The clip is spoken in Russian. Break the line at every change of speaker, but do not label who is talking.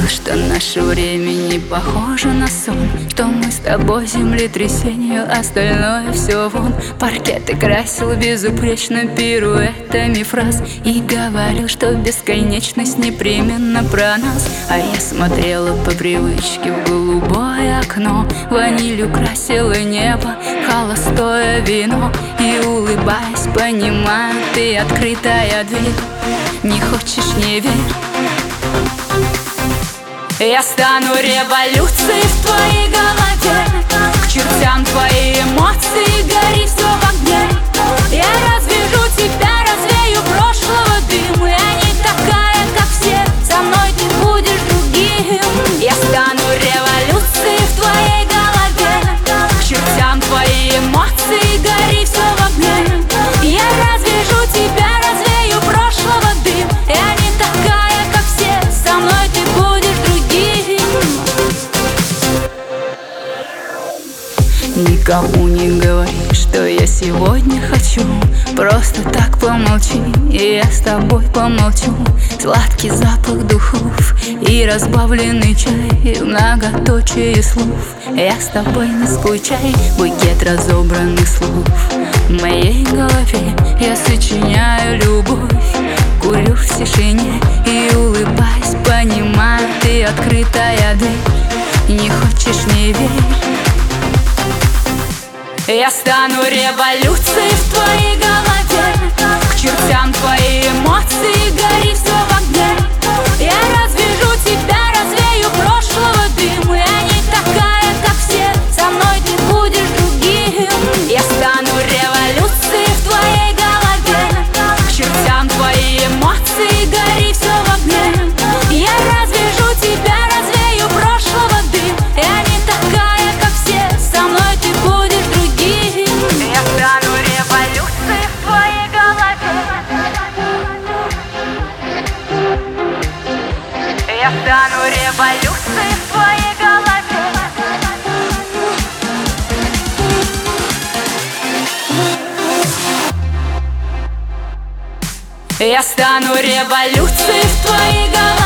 что наше время не похоже на сон, что мы с тобой землетрясение, остальное все вон. Паркеты красил безупречно пируэтами фраз и говорил, что бесконечность непременно про нас. А я смотрела по привычке в голубое окно, ванилью красила небо, холостое вино. И улыбаясь, понимаю, ты открытая дверь. Не хочешь — не верь. Я стану революцией в твоей голове. К чертям твои эмоции, гори все в огне. Я развяжу тебя, развею прошлого дым. Я не такая, как все, со мной ты будешь другим. Я стану революцией в твоей голове. К чертям твои эмоции, гори все в огне. Я развяжу тебя, развею прошлого дым. Я не такая, как все, со мной ты будешь другим. Никому не говори, что я сегодня хочу. Просто так помолчи, и я с тобой помолчу. Сладкий запах духов и разбавленный чай, многоточие слов. Я с тобой не скучай, букет разобранных слов. В моей голове я сочиняю любовь, курю в тишине и улыбаясь, понимаю, ты открытая дверь. Не хочешь — не верь. Я стану революцией в твоей голове. К чертям твои эмоции, гори все в огне. Я развяжу тебя, развею прошлого дым. Я не такая, как все, со мной ты будешь другим. Я стану революцией в твоей голове. К чертям твои эмоции, гори все в огне. Я развяжу тебя, развею прошлого дым. Я не такая, как все, со мной ты будешь другим. Я стану революцией в твоей голове. Я стану революцией в твоей голове. Я стану революцией в твоей голове.